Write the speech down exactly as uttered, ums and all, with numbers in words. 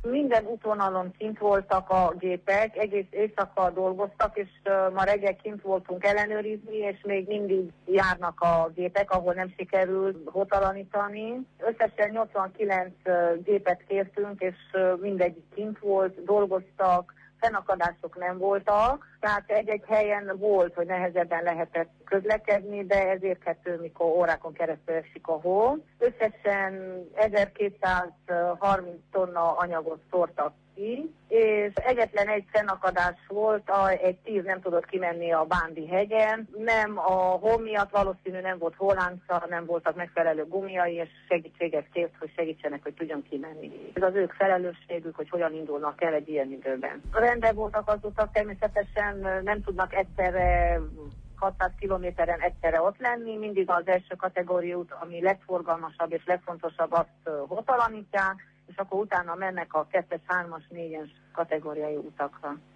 Minden útvonalon kint voltak a gépek, egész éjszaka dolgoztak, és uh, ma reggel kint voltunk ellenőrizni, és még mindig járnak a gépek, ahol nem sikerül hotalanítani. Összesen nyolcvankilenc uh, gépet kértünk, és uh, mindegyik kint volt, dolgoztak, fennakadások nem voltak, tehát egy-egy helyen volt, hogy nehezebben lehetett közlekedni, de ezért kettő, mikor órákon keresztül esik a hó. Összesen ezerkétszázharminc tonna anyagot szórtak ki, és egyetlen egy fennakadás volt, a, egy tíz nem tudott kimenni a Bándi hegyen, nem a hó miatt, valószínű nem volt hólánca, nem voltak megfelelő gumiai, és segítséget kért, hogy segítsenek, hogy tudjon kimenni. Ez az ők felelősségük, hogy hogyan indulnak el egy ilyen időben. Rendben voltak az utak, természetesen nem tudnak egyszerre hatszáz kilométeren egyszerre ott lenni, mindig az első kategóriú út, ami legforgalmasabb és legfontosabb, azt hotalanítják, és akkor utána mennek a kettes, hármas, négyes kategóriai utakra.